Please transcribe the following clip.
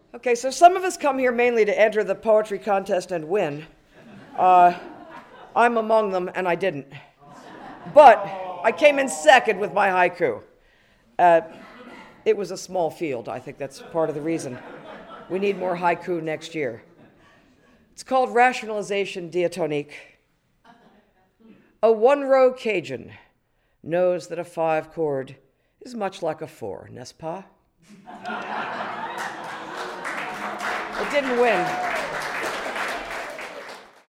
Okay, so some of us come here mainly to enter the poetry contest and win. I'm among them, and I didn't. But I came in second with my haiku. It was a small field. I think that's part of the reason. We need more haiku next year. It's called Rationalization Diatonique. A one-row Cajun knows that a 5 chord is much like a 4, n'est-ce pas? It didn't win.